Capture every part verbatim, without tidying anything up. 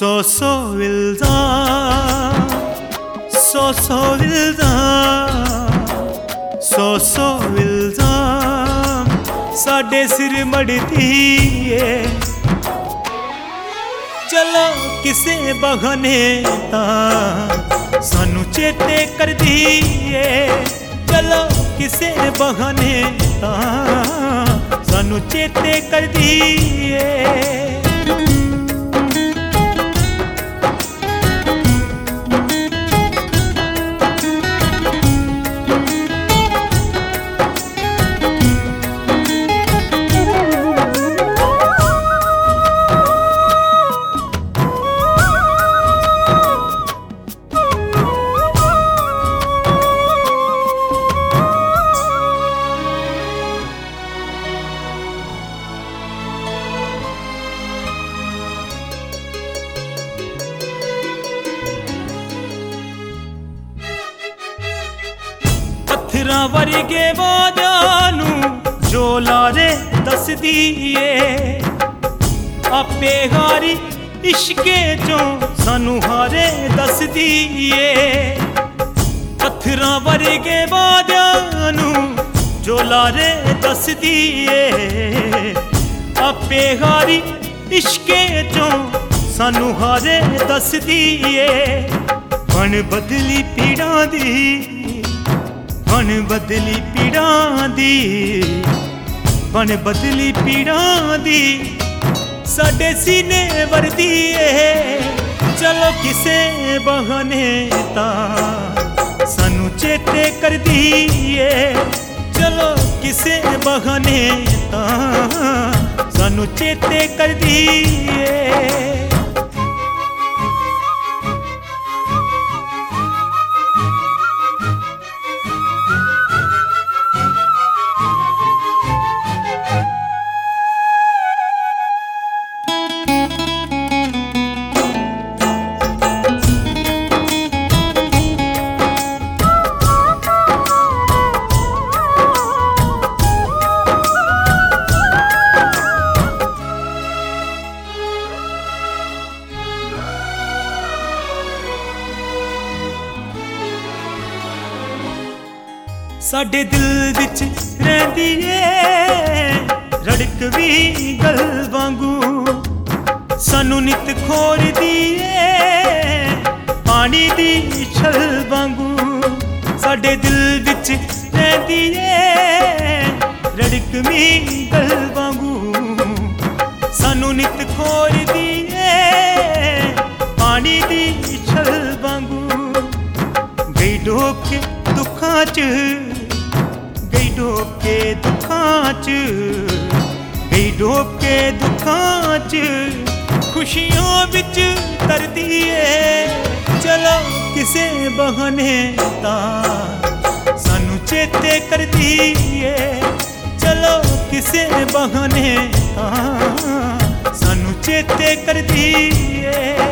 सौ सौ इल्ज़ाम, सौ सौ इल्ज़ाम, सौ सौ इल्ज़ाम साडे सिर मड़दी है। चलो किसे बहाने तां सानू चेते करदी है। चलो किसे बहाने तां सानू चेते करदी है। पत्थरां वर्गे वादियां नूं जो लारे दसदी ए, आपे हारी इश्के चों सानू हारे दसदी ए। पत्थरां वर्गे वादियां नूं जो लारे दसदी ए, आपे हारी इश्के चों सानू हारे दसदी ए। बन बदली पीड़ां दी, बन बदली पीड़ां दी, बन बदली पीड़ां दी साडे सीने वरदी है। चलो किसे बहाने तां सानू चेते करदी है। चलो किसे बहाने तां सानू चेते करदी है। साडे दिल विच रहिंदी ए रड़क भी गल वांगू, सानू नित खोरदी ए पानी दी छल वांगू। साडे दिल विच रहिंदी ए रड़क भी गल वांगू, सानू नित खोरदी ए पानी दी छल वांगू। गई डोब के दुखां च, गई डोब के दुखां च, गई डोब के दुखां च खुशियों बिच तरदी है। चलो किसे बहाने तां सानू चेते करदी है। चलो किसे बहाने तां सानू चेते करदी है।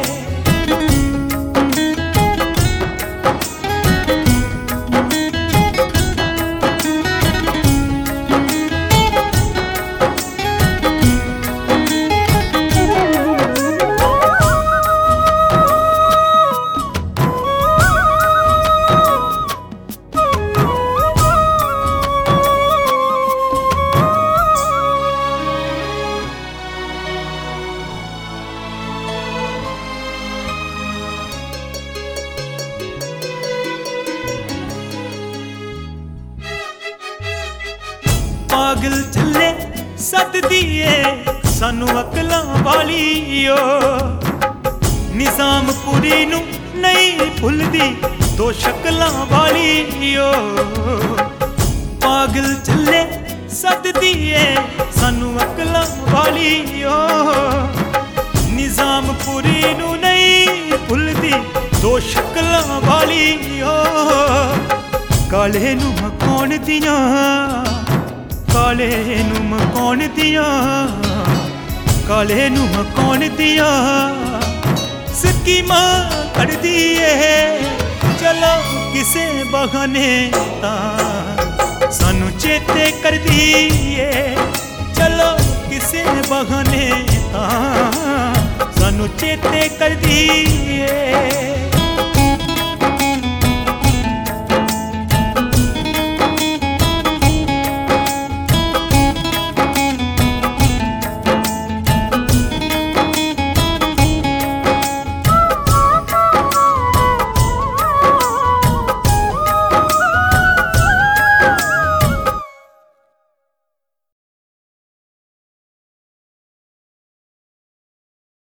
पागल चले सददी ए सानू अकलां वाली ओ, निजाम पुरी नू नहीं भुलदी दो शक्लां वाली ओ। पागल चले सददी ए सानू अकलां वाली ओ, निजाम पुरी नू नहीं भुलदी दो शक्लां वाली ओ। काले नू मकान दियां, काले नू मकान दियां, काले नू मकान दियां स्कीमां कढ़दी है। चलो किसे बहाने तां सानू चेते करदी है। चलो किसे बहाने तां सानू सानू चेते करदी ਏ